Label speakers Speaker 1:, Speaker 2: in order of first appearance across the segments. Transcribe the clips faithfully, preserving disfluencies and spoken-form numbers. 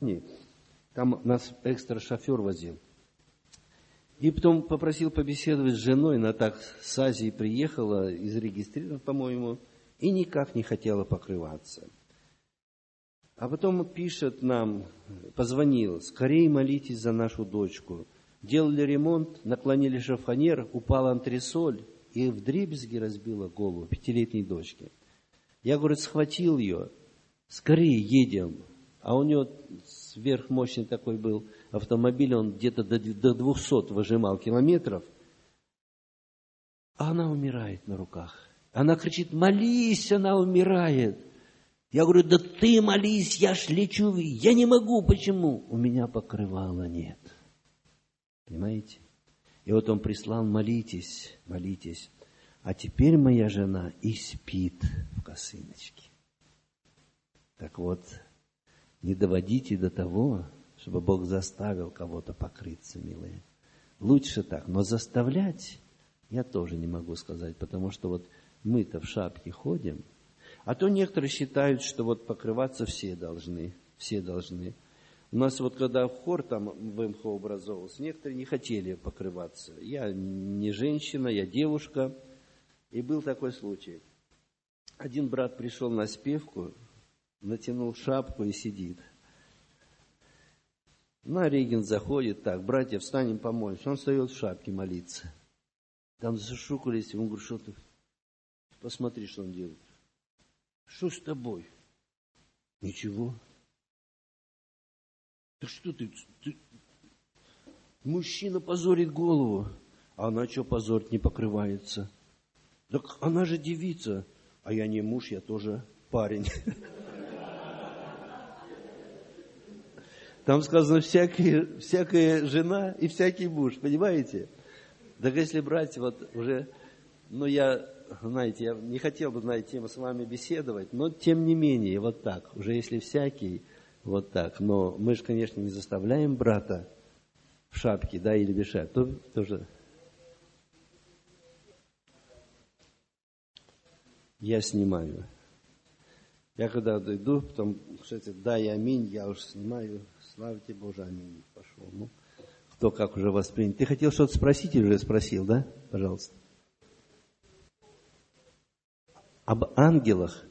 Speaker 1: Там нас экстра шофер возил. И потом попросил побеседовать с женой. Она так с Азии приехала, и зарегистрирована, по-моему, и никак не хотела покрываться. А потом пишет нам, позвонил: скорее молитесь за нашу дочку. Делали ремонт, наклонили шифоньер, упала антресоль и вдребезги разбила голову пятилетней дочке. Я, говорит, схватил ее, скорее едем. А у него сверхмощный такой был автомобиль, он где-то до двухсот выжимал километров. А она умирает на руках. Она кричит: молись, она умирает. Я говорю: да ты молись, я ж лечу. Я не могу, почему? У меня покрывала нет. Понимаете? И вот он прислал: молитесь, молитесь. А теперь моя жена и спит в косыночке. Так вот, не доводите до того, чтобы Бог заставил кого-то покрыться, милые. Лучше так, но заставлять я тоже не могу сказать, потому что вот мы-то в шапке ходим, а то некоторые считают, что вот покрываться все должны, все должны. У нас вот когда в хор там в эм ха о образовался, некоторые не хотели покрываться. Я не женщина, я девушка. И был такой случай. Один брат пришел на спевку, натянул шапку и сидит. На регент заходит: так, братья, встанем, помолимся. Он встает в шапке молиться. Там зашукались, он говорит: что ты? Посмотри, что он делает. Что с тобой? Ничего. Так что ты, ты? Мужчина позорит голову. А она что позорит, не покрывается? Так она же девица. А я не муж, я тоже парень. Там сказано: всякая, всякая жена и всякий муж, понимаете? Так если брать вот уже, ну я, знаете, я не хотел бы на эту тему с вами беседовать, но тем не менее, вот так, уже если всякий, вот так. Но мы же, конечно, не заставляем брата в шапке, да, или без шапки, то, тоже. Я снимаю. Я когда дойду, потом, кстати, да и аминь, я уж снимаю. Славьте Боже, аминь. Пошел. Ну, кто как уже воспринял. Ты хотел что-то спросить или уже спросил, да? Пожалуйста. Об ангелах.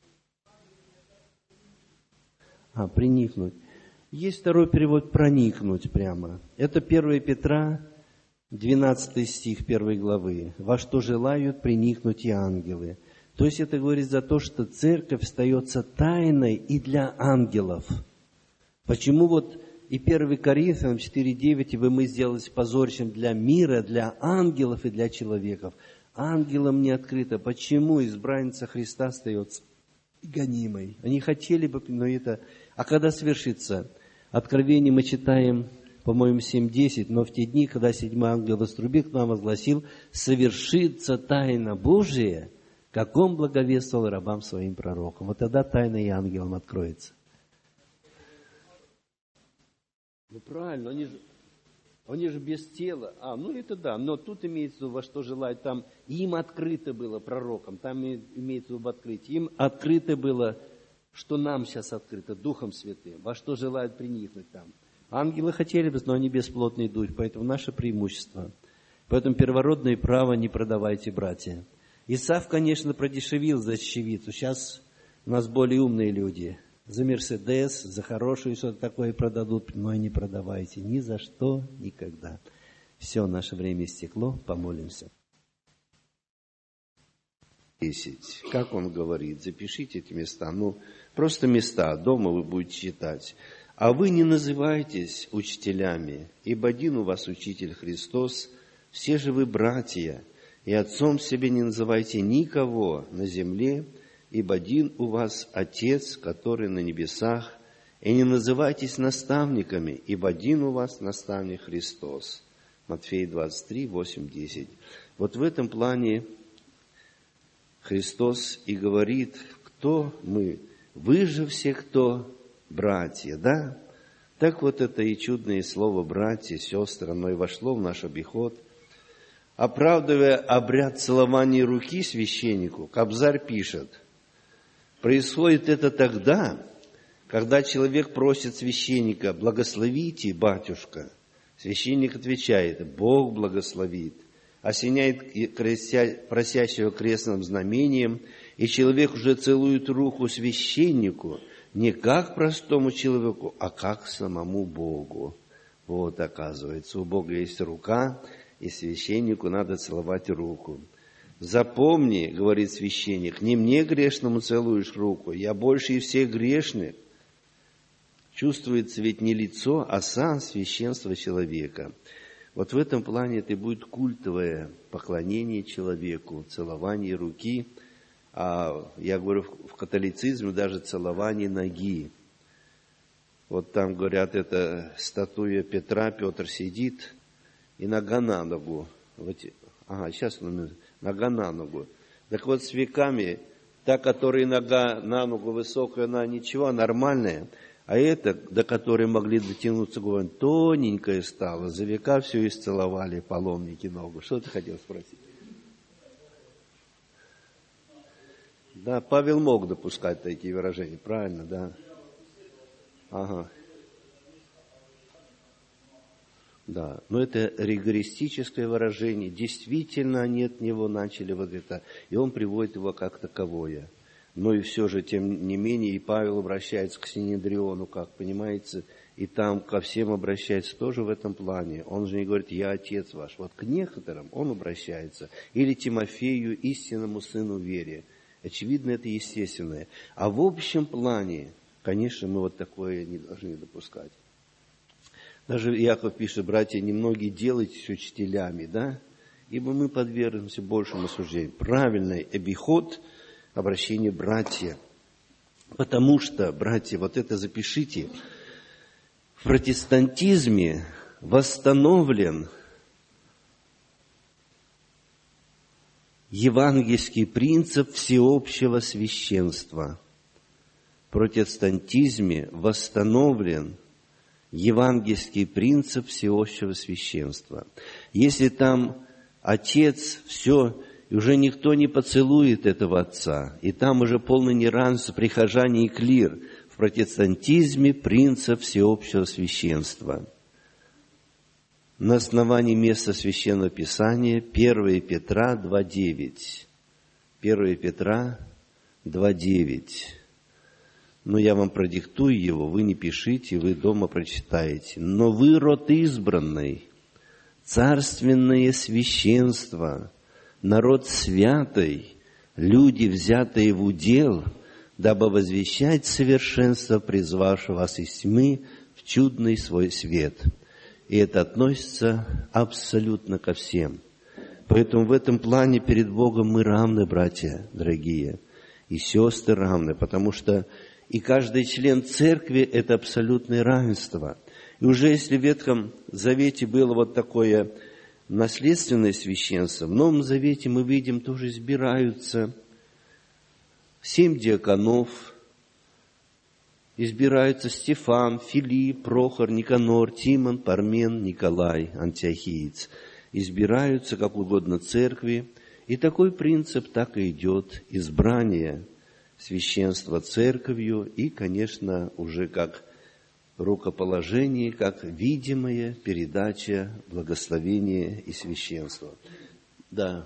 Speaker 1: А, приникнуть. Есть второй перевод: проникнуть прямо. Это первое Петра, двенадцатый стих первой главы. Во что желают приникнуть и ангелы. То есть это говорит за то, что церковь остается тайной и для ангелов. Почему вот и первое Коринфянам четыре девять, и вы мы сделались позорищем для мира, для ангелов и для человеков. Ангелам не открыто. Почему избранница Христа остается гонимой? Они хотели бы, но это... А когда свершится? Откровение мы читаем, по-моему, семь десять, но в те дни, когда седьмой ангел вострубил, к нам возгласил: совершится тайна Божия, как он благовествовал рабам своим пророкам. Вот тогда тайна и ангелам откроется. Ну правильно, они же, они же без тела. А, ну это да, но тут имеется в виду, во что желают, там им открыто было пророкам, там имеется в виду открытие. Им открыто было, что нам сейчас открыто, Духом Святым, во что желают приникнуть там. Ангелы хотели бы, но они бесплотный дух, поэтому наше преимущество. Поэтому первородное право не продавайте, братья. Исав, конечно, продешевил за чечевицу. Сейчас у нас более умные люди. За Мерседес, за хорошую что-то такое продадут, но не продавайте. Ни за что, никогда. Все, наше время истекло. Помолимся.
Speaker 2: десять. Как он говорит? Запишите эти места. Ну, просто места. Дома вы будете читать. А вы не называйтесь учителями, ибо один у вас учитель Христос. Все же вы братья. И отцом себе не называйте никого на земле, ибо один у вас Отец, который на небесах. И не называйтесь наставниками, ибо один у вас наставник Христос. Матфея двадцать три, восемь, десять. Вот в этом плане Христос и говорит, кто мы. Вы же все кто? Братья, да? Так вот это и чудное слово «братья», «сестры», оно и вошло в наш обиход. Оправдывая обряд целования руки священнику, Кобзарь пишет: происходит это тогда, Когда человек просит священника: «Благословите, батюшка», священник отвечает: «Бог благословит», осеняет просящего крестным знамением, и человек уже целует руку священнику не как простому человеку, а как самому Богу. Вот, оказывается, у Бога есть рука, и священнику надо целовать руку. «Запомни, — говорит священник, — не мне грешному целуешь руку, я больше и всех грешных». Чувствуется ведь не лицо, а сам священство человека. Вот в этом плане это будет культовое поклонение человеку, целование руки, а я говорю, в католицизме даже целование ноги. Вот там, говорят, это статуя Петра, Петр сидит, и нога на ногу. Вот, ага, сейчас нога на ногу. Так вот, с веками, та, которая нога на ногу высокая, она ничего, нормальная, а эта, до которой могли дотянуться губами, тоненькая стала. За века все исцеловали паломники ногу. Что ты хотел спросить? Да, Павел мог допускать такие выражения, правильно, да? Ага. Да, но это ригористическое выражение. Действительно, они от него начали вот это, и он приводит его как таковое. Но и все же, тем не менее, и Павел обращается к Синедриону, как понимаете, и там ко всем обращается тоже в этом плане. Он же не говорит: «Я отец ваш». Вот к некоторым он обращается. Или Тимофею, истинному сыну вере. Очевидно, это естественное. А в общем плане, конечно, мы вот такое не должны допускать. Даже Иаков пишет: «Братья, немногие делайтесь учителями, да, ибо мы подвергнемся большему осуждению». Правильный обиход – обращение братья. Потому что, братья, вот это запишите, в протестантизме восстановлен евангельский принцип всеобщего священства. В протестантизме восстановлен евангельский принцип всеобщего священства. Если там отец все, и уже никто не поцелует этого отца, и там уже полное неравенство прихожане и клир. В протестантизме принцип всеобщего священства. На основании места Священного Писания первое Петра два девять. первое Петра два девять. Но я вам продиктую его, вы не пишите, вы дома прочитаете. «Но вы род избранный, царственное священство, народ святый, люди, взятые в удел, дабы возвещать совершенство призвавшего вас из тьмы в чудный свой свет». И это относится абсолютно ко всем. Поэтому в этом плане перед Богом мы равны, братья дорогие, и сестры равны, потому что и каждый член церкви – это абсолютное равенство. И уже если в Ветхом Завете было вот такое наследственное священство, в Новом Завете мы видим, тоже избираются семь диаконов, избираются Стефан, Филипп, Прохор, Никанор, Тимон, Пармен, Николай, Антиохиец. Избираются как угодно церкви. И такой принцип так и идет: избрание священства церковью и, конечно, уже как рукоположение, как видимая передача благословения и священства. Да.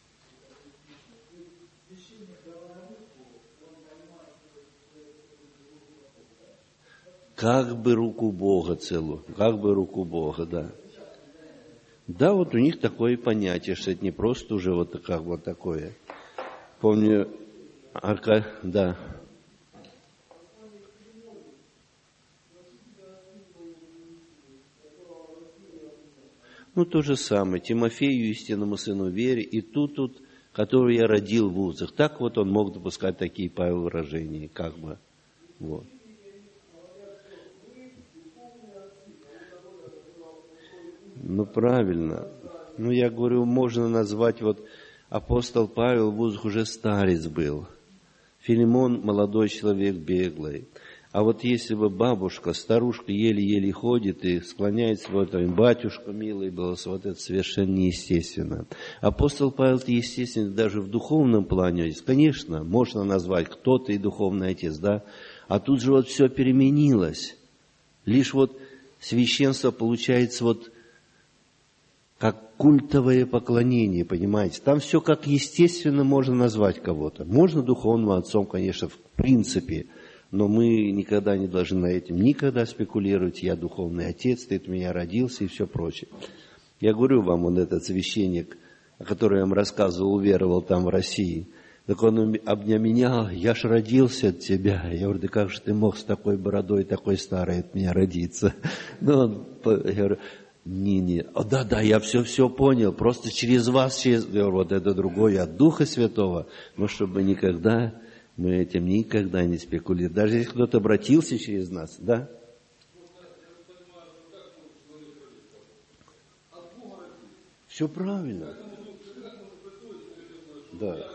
Speaker 2: Как бы руку Бога целую, как бы руку Бога, да. Да, вот у них такое понятие, что это не просто уже вот как вот такое. Помню, Арка, да. Ну, то же самое. Тимофею, истинному сыну вере, и тут, тут, который я родил в узах. Так вот он мог допускать такие, Павел, выражения, как бы, вот. Ну, правильно. Ну, я говорю, можно назвать, вот, апостол Павел в узах уже старец был. Филимон молодой человек, беглый. А вот если бы бабушка, старушка еле-еле ходит и склоняется, вот, батюшка милый был, вот это совершенно неестественно. Апостол Павел, естественно, даже в духовном плане, конечно, можно назвать кто-то и духовный отец, да,
Speaker 1: А тут же вот все переменилось. Лишь вот священство получается вот как культовое поклонение, понимаете? Там все как естественно можно назвать кого-то. Можно духовным отцом, конечно, в принципе, но мы никогда не должны на этом никогда спекулировать. Я духовный отец, ты от меня родился и все прочее. Я говорю вам, он этот священник, о котором я вам рассказывал, уверовал там в России. Так он обнял меня, я ж родился от тебя. Я говорю, да как же ты мог с такой бородой, такой старой от меня родиться? Ну, он, я говорю, не-не, да-да, я все-все понял, просто через вас, через, я говорю, вот это другое, от Духа Святого, но чтобы никогда, мы этим никогда не спекулировали. Даже если кто-то обратился через нас, да? Все правильно. Да.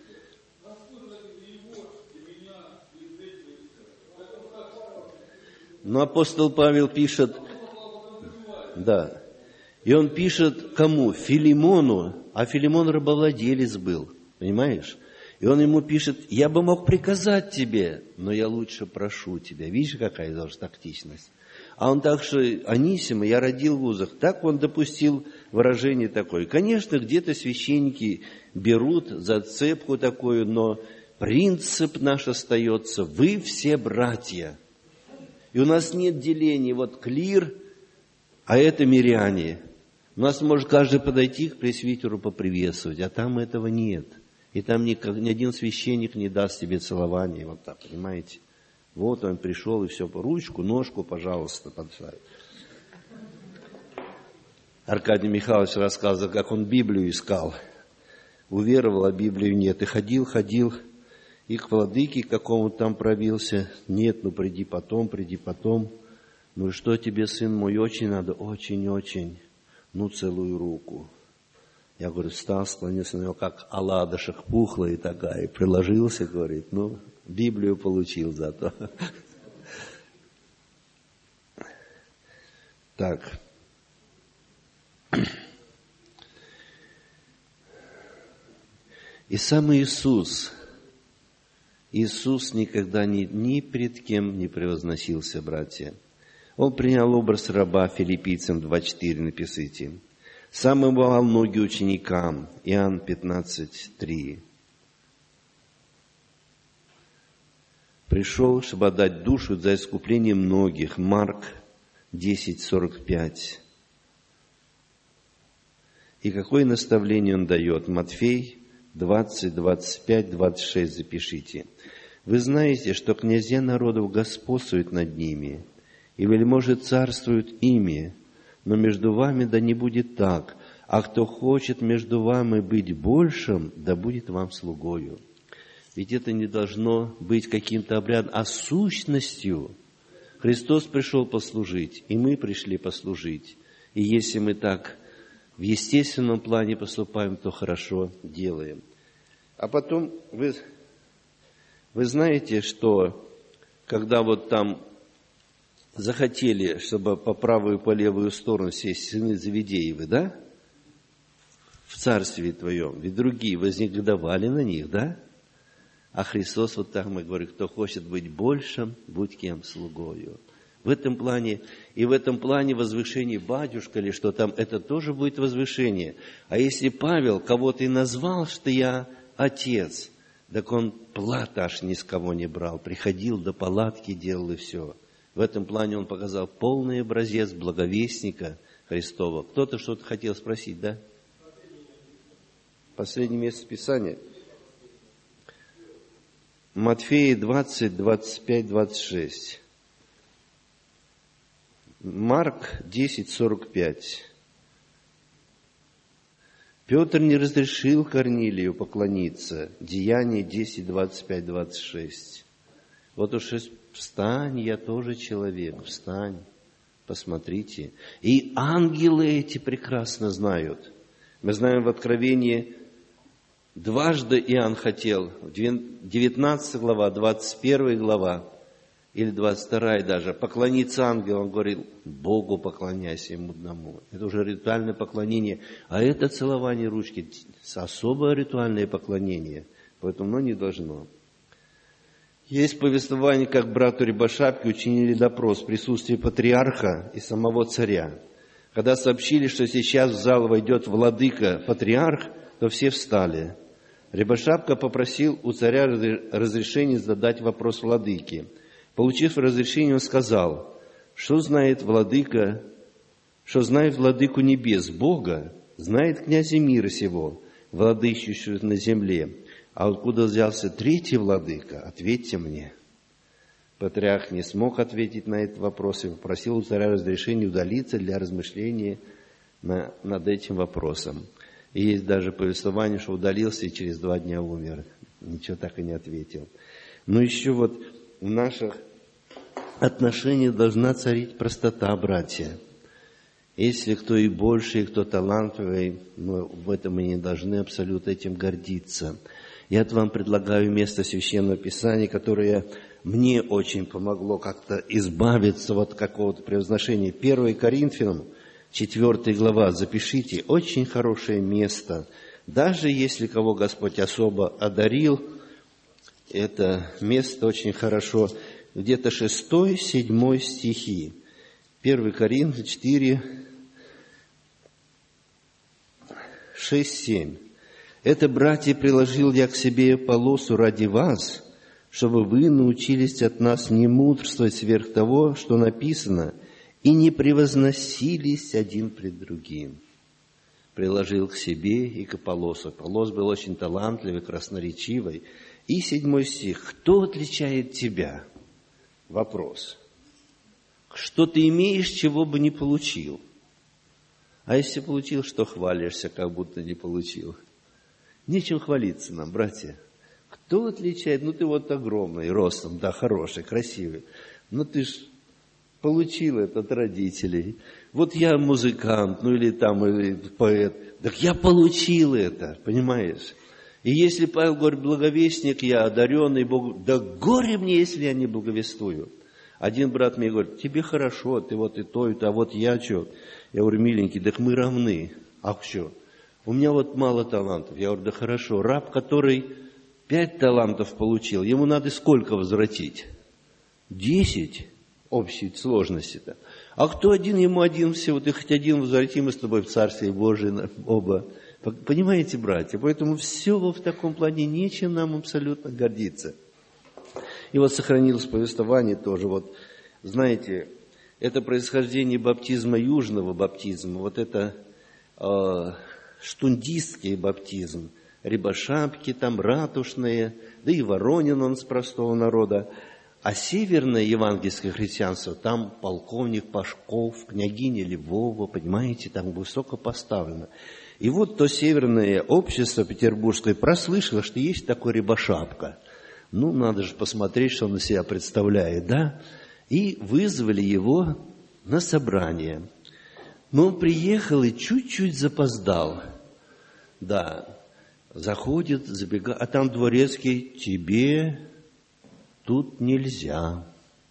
Speaker 1: Но апостол Павел пишет, да, и он пишет кому? Филимону, а Филимон рабовладелец был, понимаешь? И он ему пишет, я бы мог приказать тебе, но я лучше прошу тебя. Видишь, какая даже тактичность? А он так, что Анисима, я родил в узах, так он допустил выражение такое. Конечно, где-то священники берут зацепку такую, но принцип наш остается, вы все братья. И у нас нет деления, вот клир, а это миряне. У нас может каждый подойти к пресвитеру поприветствовать, а там этого нет. И там ни, ни один священник не даст тебе целование, вот так, понимаете? Вот он пришел и все, ручку, ножку, пожалуйста, подставь. Аркадий Михайлович рассказывал, как он Библию искал. Уверовал, а Библию нет. И ходил, ходил, и к владыке какому-то там пробился. Нет, ну приди потом, приди потом. Ну и что тебе, сын мой, очень надо? Очень-очень. Ну, целую руку. Я, говорю, встал, склонился на него, как оладушек пухлая такая, и приложился, говорит, ну, Библию получил зато. Так. И сам Иисус, Иисус никогда ни, ни перед кем не превозносился, братья. Он принял образ раба, Филиппийцам два четыре напишите. Сам омывал ноги ученикам, Иоанн пятнадцать три. Пришел, чтобы отдать душу за искупление многих, Марк десять сорок пять. И какое наставление он дает? Матфей двадцать двадцать пять двадцать шесть запишите. Вы знаете, что князья народов господствуют над ними, и вельможи царствуют ими, но между вами да не будет так, а кто хочет между вами быть большим, да будет вам слугою. Ведь это не должно быть каким-то обрядом, а сущностью. Христос пришел послужить, и мы пришли послужить. И если мы так в естественном плане поступаем, то хорошо делаем. А потом вы, вы знаете, что когда вот там захотели, чтобы по правую и по левую сторону сесть сыны Завидеевы, да? В царстве твоем. Ведь другие вознегодовали на них, да? А Христос вот так мы говорим, кто хочет быть большим, будь кем слугою. В этом плане, и в этом плане возвышение батюшка или что там, это тоже будет возвышение. А если Павел кого-то и назвал, что я отец, так он платы аж ни с кого не брал, приходил до палатки, делал и все. В этом плане он показал полный образец благовестника Христова. Кто-то что-то хотел спросить, да? Последнее место Писания. Матфея двадцать, двадцать пять, двадцать шесть. Марк десять, сорок пять. Петр не разрешил Корнилию поклониться. Деяние десять, двадцать пять, двадцать шесть. Вот уж встань, я тоже человек, встань, посмотрите. И ангелы эти прекрасно знают. Мы знаем в Откровении, дважды Иоанн хотел, девятнадцатая глава, двадцать первая глава, или двадцать вторая даже, поклониться ангелу. Он говорил, Богу поклоняйся ему одному. Это уже ритуальное поклонение. А это целование ручки, особое ритуальное поклонение. Поэтому оно не должно.
Speaker 2: Есть повествование, как брату Рябошапке учинили допрос в присутствии патриарха и самого царя. Когда сообщили, что сейчас в зал войдет владыка-патриарх, то все встали. Рябошапка попросил у царя разрешения задать вопрос владыке. Получив разрешение, он сказал: что знает владыка, что знает владыку небес, Бога, знает князя мира сего, владычащего на земле. А откуда взялся третий владыка? Ответьте мне. Патриарх не смог ответить на этот вопрос и попросил у царя разрешения удалиться для размышления на, над этим вопросом. И есть даже повествование, что удалился и через два дня умер. Ничего так и не ответил. Но еще вот в наших отношениях должна царить простота, братья. Если кто и больше, и кто талантливый, но в этом мы не должны абсолютно этим гордиться. Я вам предлагаю место Священного Писания, которое мне очень помогло как-то избавиться от какого-то превозношения. первое Коринфянам, четвёртая глава, запишите, очень хорошее место. Даже если кого Господь особо одарил, это место очень хорошо. Где-то шестой, седьмой стихи. первое Коринфянам четыре, шесть, семь. «Это, братья, приложил я к себе Аполлосу ради вас, чтобы вы научились от нас не мудрствовать сверх того, что написано, и не превозносились один пред другим». Приложил к себе и к Аполлосу. Аполлос был очень талантливый, красноречивый. И седьмой стих. «Кто отличает тебя?» Вопрос. Что ты имеешь, чего бы не получил? А если получил, что хвалишься, как будто не получил? Нечем хвалиться нам, братья. Кто отличает? Ну, ты вот огромный, ростом, да, хороший, красивый. Но ты ж получил это от родителей. Вот я музыкант, ну, или там, или поэт. Так я получил это, понимаешь? И если Павел говорит, благовестник я, одаренный Бог, да горе мне, если я не благовествую. Один брат мне говорит, тебе хорошо, ты вот и то, и то, а вот я что? Я говорю, миленький, так мы равны. А что? У меня вот мало талантов. Я говорю, да хорошо. Раб, который пять талантов получил, ему надо сколько возвратить? Десять общей сложности-то. А кто один, ему один всего. Ты хоть один возврати, мы с тобой в Царствие Божие оба. Понимаете, братья? Поэтому все в таком плане нечем нам абсолютно гордиться. И вот сохранилось повествование тоже. Вот, знаете, это происхождение баптизма, южного баптизма. Вот это э, штундистский баптизм. Рябошапки там, ратушные, да и Воронин он с простого народа. А северное евангельское христианство, там полковник Пашков, княгиня Львова, понимаете, там высоко поставлено. И вот то северное общество петербургское прослышало, что есть такой Рябошапка. Ну, надо же посмотреть, что он из себя представляет, да? И вызвали его на собрание. Но он приехал и чуть-чуть запоздал. Да, заходит, забегает, а там дворецкий, тебе тут нельзя.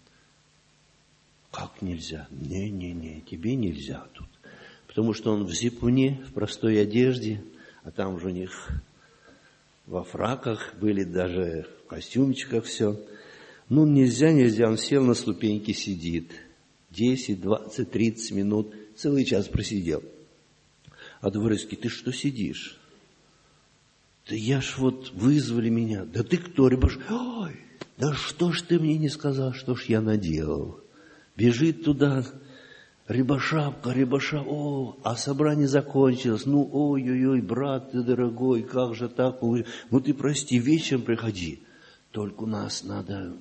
Speaker 2: Как нельзя? Не-не-не, тебе нельзя тут. Потому что он в зипуне, в простой одежде, а там же у них во фраках были, даже в костюмчиках все. Ну, нельзя, нельзя, он сел на ступеньки, сидит. Десять, двадцать, тридцать минут, целый час просидел. А дворецкий, ты что сидишь? Да я ж вот вызвали меня. Да ты кто, Рябош? Ой, да что ж ты мне не сказал, что ж я наделал? Бежит туда Рябошапка, Рябошапка, о, а собрание закончилось. Ну, ой-ой-ой, брат ты дорогой, как же так? Ну, ты прости, вечером приходи. Только у нас надо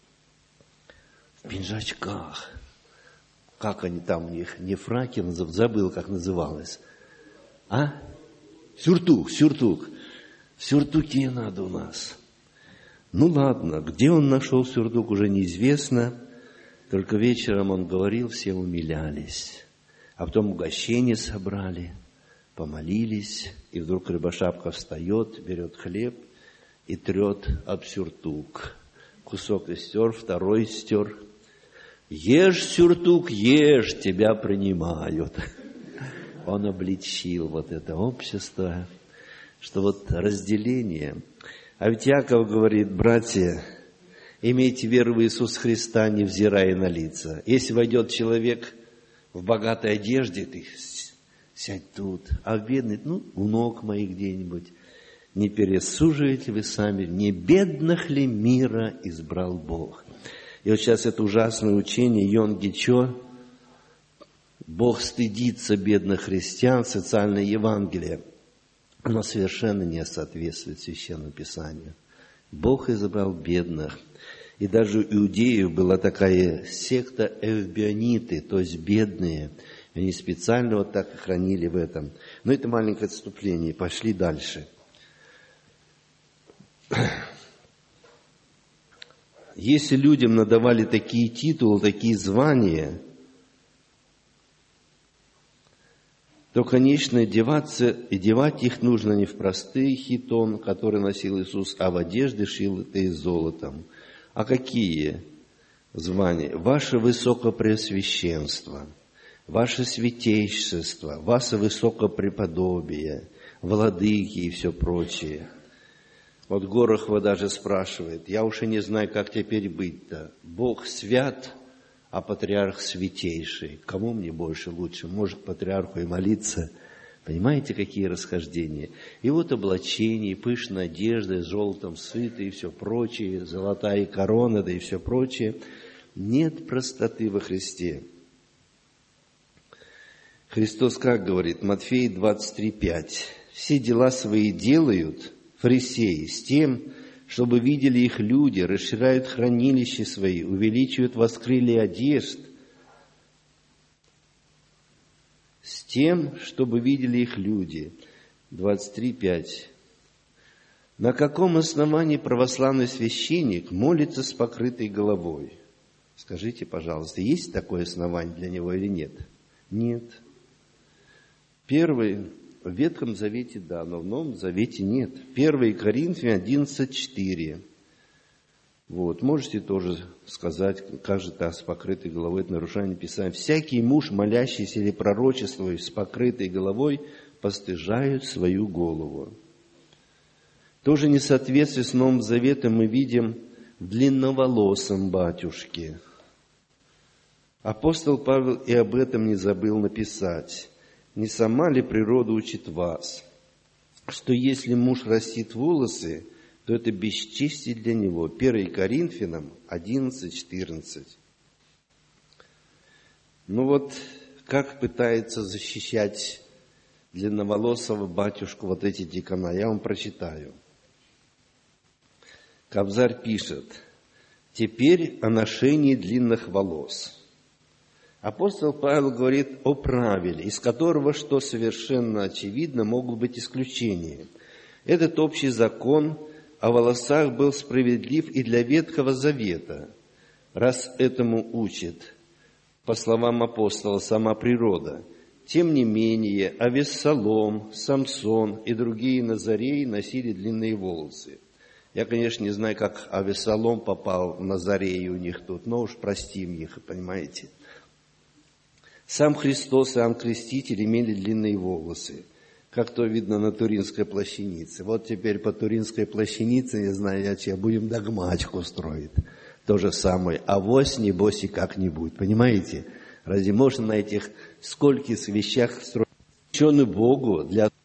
Speaker 2: в пинжачках. Как они там у них, не фраки, забыл, как называлось. А? Сюртук, сюртук. В сюртуке надо у нас. Ну, ладно, где он нашел сюртук, уже неизвестно. Только вечером он говорил, все умилялись. А потом угощение собрали, помолились. И вдруг Рябошапка встает, берет хлеб и трет об сюртук. Кусок истер, второй стер. Ешь, сюртук, ешь, тебя принимают. Он обличил вот это общество, что вот разделение. А ведь Яков говорит, братья,
Speaker 1: Имейте веру в Иисуса Христа, невзирая на лица. Если войдет человек в богатой одежде, ты сядь тут, а бедный, ну, у ног моих где-нибудь. Не пересуживаете вы сами, не бедных ли мира избрал Бог? И вот сейчас это ужасное учение Йонги Чо, Бог стыдится бедных христиан, социальное Евангелие, оно совершенно не соответствует Священному Писанию. Бог избрал бедных. И даже у иудеев была такая секта эвбиониты, то есть бедные. Они специально вот так и хранили в этом. Но это маленькое отступление. Пошли дальше. Если людям надавали такие титулы, такие звания, то, конечно, одеваться, одевать их нужно не в простые хитон, которые носил Иисус, а в одежды, шитые золотом. А какие звания? Ваше высокопреосвященство, ваше святейшество, ваше высокопреподобие, владыки и все прочее. Вот Горохова даже спрашивает, я уж и не знаю, как теперь быть-то. Бог свят, а патриарх святейший. Кому мне больше лучше? Может, патриарху и молиться? Понимаете, какие расхождения? И вот облачение, пышная одежда, с золотом сыты и все прочее, золотая корона, да и все прочее. Нет простоты во Христе. Христос как говорит? Матфея двадцать три пять. Все дела свои делают фарисеи с тем, чтобы видели их люди, расширяют хранилища свои, увеличивают воскрылья одежд, с тем, чтобы видели их люди. двадцать три пять. На каком основании православный священник молится с покрытой головой? Скажите, пожалуйста, есть такое основание для него или нет? Нет. Первый, в Ветхом Завете да, но в Новом Завете нет. первое Коринфянам одиннадцать четыре. Вот, можете тоже сказать, как же так с покрытой головой, это нарушение Писания. Всякий муж, молящийся или пророчествующий с покрытой головой, постыжают свою голову. Тоже несоответствие с Новым Заветом мы видим в длинноволосом батюшке. Апостол Павел и об этом не забыл написать. Не сама ли природа учит вас, что если муж растит волосы, то это бесчестие для него. первое Коринфянам одиннадцать четырнадцать. Ну вот, как пытается защищать длинноволосого батюшку вот эти дикона, я вам прочитаю. Кобзарь пишет, теперь о ношении длинных волос. Апостол Павел говорит о правиле, из которого, что совершенно очевидно, могут быть исключения. Этот общий закон о волосах был справедлив и для Ветхого Завета, раз этому учит, по словам апостола, сама природа. Тем не менее, Авессалом, Самсон и другие назареи носили длинные волосы. Я, конечно, не знаю, как Авессалом попал в назареи у них тут, но уж простим их, понимаете. Сам Христос и Иоанн Креститель имели длинные волосы, как то видно на Туринской плащанице. Вот теперь по Туринской плащанице, не знаю, я чья, будем догмачку строить. То же самое. Авось, небось и как-нибудь. Понимаете? Разве можно на этих скольких вещах строить? Ученый Богу для